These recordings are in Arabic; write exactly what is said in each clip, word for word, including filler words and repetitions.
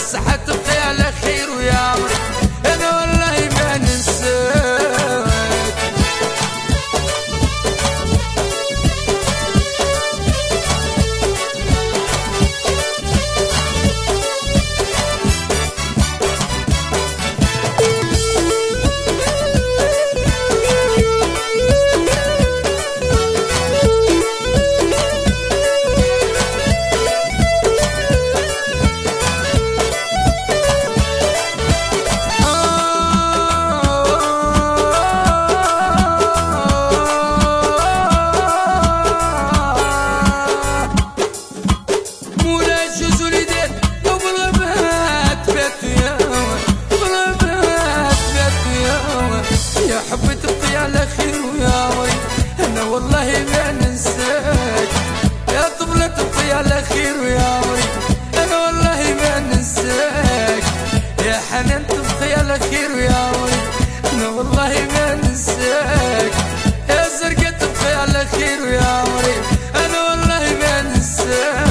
صحة تبقي على خير ويا عمري انا والله ما ننساك. يا حبي تبقي على خير ويا عمري انا والله ما ننساك. يا طفلة تبقي على خير ويا عمري انا والله ما ننساك. يا حنان تبقي على خير ويا عمري انا والله ما ننساك. يا زرقاء تبقي على خير ويا عمري انا والله ما ننساك.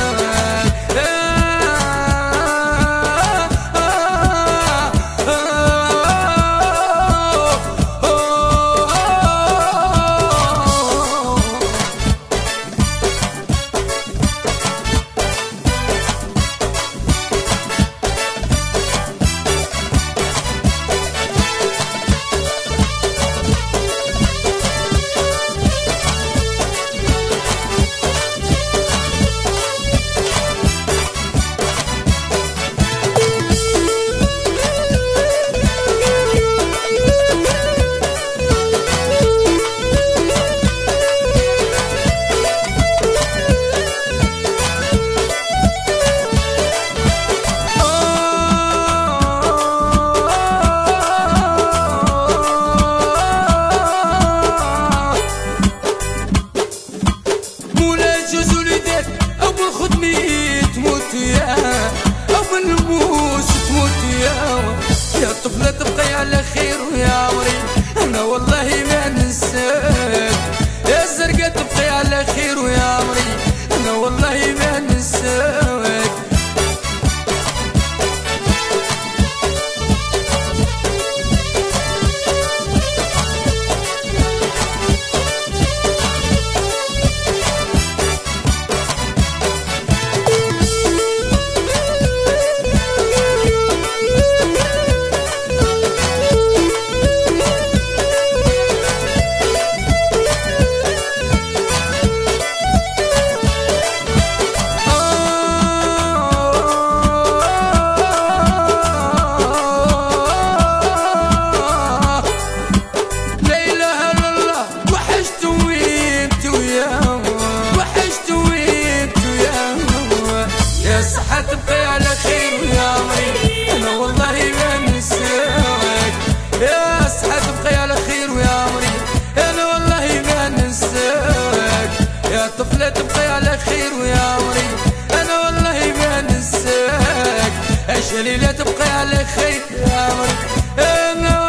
يا طفلة تبقي على خير ويا عمري انا والله ما ننساك. يا زرقاء تبقي على خير ويا عمري انا والله ما ننساك. صحة تبقي على خير ويا عمري انا والله ما ننساك. يا صحة تبقي على خير ويا عمري انا والله ما ننساك. يا طفلة تبقي على خير ويا عمري انا والله ما ننساك. يا شليلة تبقي على خير يا عمري انا